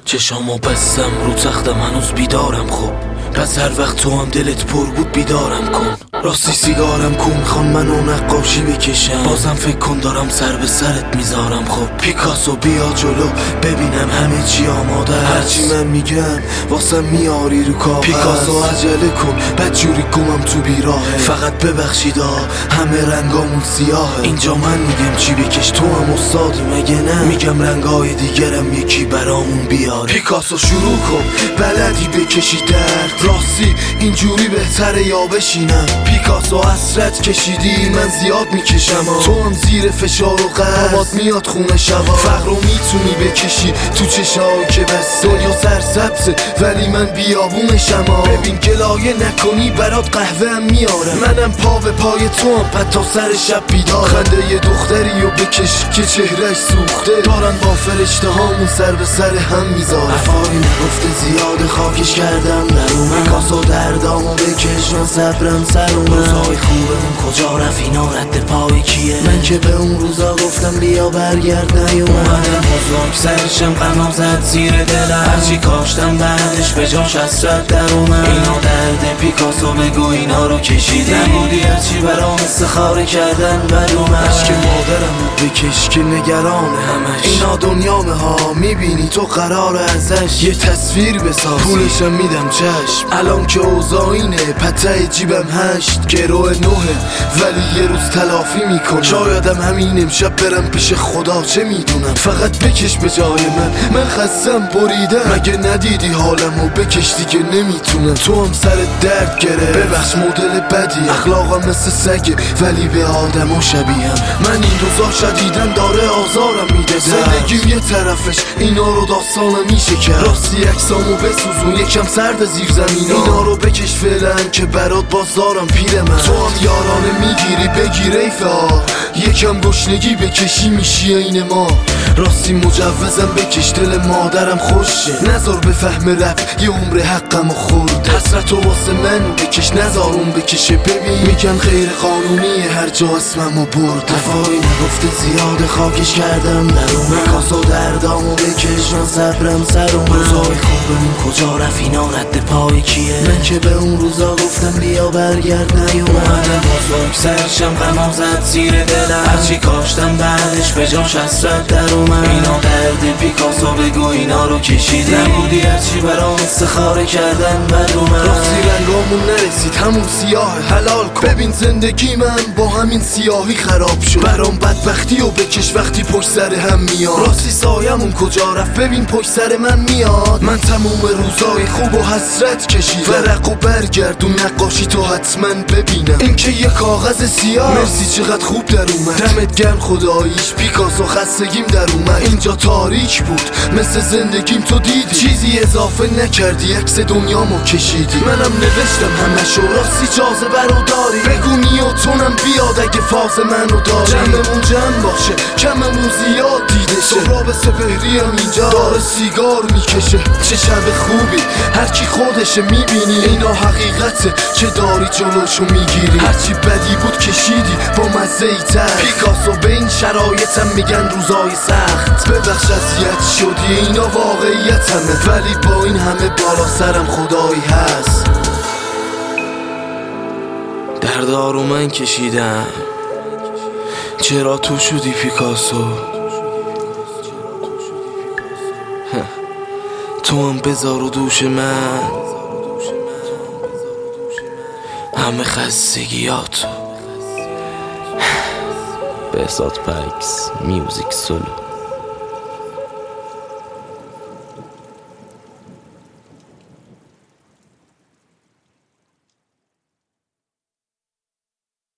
چشامو بستم رو تختم هنوز بیدارم. خب پس هر وقت تو هم دلت پر بود بیدارم کن. راستی سیگارم کو میخوان منو نقاشی بکشم. بازم فکر کن دارم سر به سرت میذارم. خب پیکاسو بیا جلو ببینم همه چی آماده است. هرچی من میگم واسم میاری رو کاغذ. پیکاسو عجله کن بدجوری گمم تو بیراهه. فقط ببخشیدا همه رنگامون سیاهه. اینجا من میگم چی بکش تو هم استادی مگه نه؟ میگم رنگای دیگرم یکی برامون بیاره. پیکاسو شروع کن بلدی بکشی درد. راستی اینجوری بهتره یا بشینم؟ پیکاسو حسرت کشیدی من زیاد میکشم. تو هم زیر فشار و قربات میاد خونه شبا. فقر رو میتونی بکشی تو چشایی که بس دنیا سرسبزه ولی من بیابونشم. ببین گلایه نکنی برات قهوه هم میارم. منم پا به پای تو هم پد تا سر شب بیدارم. خنده یه دختری رو بکش که چهرش سوخته. دارن با فرشته هامون سر به سر هم میذارن. حرفایی نگفته زیاد خاکش کردم در اومد. پیکاسو دردامو بکش من صبرم سر اومد. روزای خوبمون کجا رفت اینا رد پای کیه؟ من که به اون روزا گفتم بیا برگرد نیومدم. بزرگ سرشم غمام زد زیر دلم. هرچی کاشتم بعدش به جاش حسرت در اومد. اینا درد پیکاسو بگو اینا رو کشیدی. نبودی هرچی برام استخاره کردن بد اومد. عشق مادرم رو بکش که نگران همش. اینا دنیامه ها میبینی تو قرار ازش یه تصویر بساز. پولشم میدم چشم الان که اوضاعینه. پته جیبم 8 گروه 9 ولی یه روز تلافی میکنم. شایدم همین امشب برم پیش خدا چه میدونم. فقط بکش به جای من خستم بریدم. مگه ندیدی حالمو بکش دیگه نمیتونم. تو هم سر درد گره ببخش مدل بدی. اخلاقم مثل سگه ولی به آدمو شبیهم. من این روزا شدیدن داره آزارم میده. زندگیم یه طرفش اینا رو داستانم میشه کرد. راستی عکسامو بسوزون یکم سرد زیر زمینا. اینا رو بکش فعلا که برات بازارم پیر من. تو هم یارانه میگیری بگیر ایفا. یکم گشنگی بکشی میشی این ما. راستی مجوزم بکش دل مادرم خوشه. نذار بفهم رب یه عمر حقم و خورد. حسرتو واسه من بکش نذار اون بکشه. ببین میگن غیر قانونیه هر جا اسممو برد. دفاعی نگفته زیاد خاکش کردم در اومد. پیکاسو دردامو بکش من صبرم سر اومد. روزای خوبمون کجا رفت اینا رد پای کیه؟ من که به اون روزا گفتم بیا برگرد نیومدم. بزرگ سرشم غمام زد زیر دلم. هرچی کاشتم بعدش به جاش حسرت در اومد. اینا درد پیکاسو بگو اینا رو کشیدی. نبودی هرچی برام استخاره کردن بد اومد. راستی رنگامون نرسید همون سیاه حلال کن. ببین زندگی من با همین سیاهی خراب شد. برام بدبختی و بکش وقتی پشت سر هم میاد. راستی سایمون کجا رفت ببین پشت سر من میاد. من تموم روزای خوب و حسرت کشیدم. ورق و برگردون نقاشی تو حتما ببینم. این که یه کاغذ سیاه. مرسی چقدر خوب در اومد. دمت گرم خداییش پیکاسو خستگیم در اومد. اینجا تاریک بود مثل زندگیم تو دیدی. چیزی اضافه نکردی عکس دنیامو کشیدی. منم نوشتم همشو راستی جاذبه رو داری. بگو نیوتونم بیاد اگه فاز منو داری. جمعمون جمع باشه کممون زیاد دیده شه. سهراب سپهری هم اینجا داره سیگار میکشه. چه شب خوبی هرکی خودشه میبینی. اینا حقیقته که داری جلوشو میگیری. هرچی بدی بود کشیدی با مزه ای تر. پیکاسو به این شرایطم میگن روزای سخت. ببخش اذیت شدی اینا واقعیت همه. ولی با این همه بالا سرم خدایی هست. دردارو من کشیدم چرا تو شدی پیکاسو؟ تو هم بذار و دوش من همه خستگیاتو. بهزاد پکس میوزیک سولو.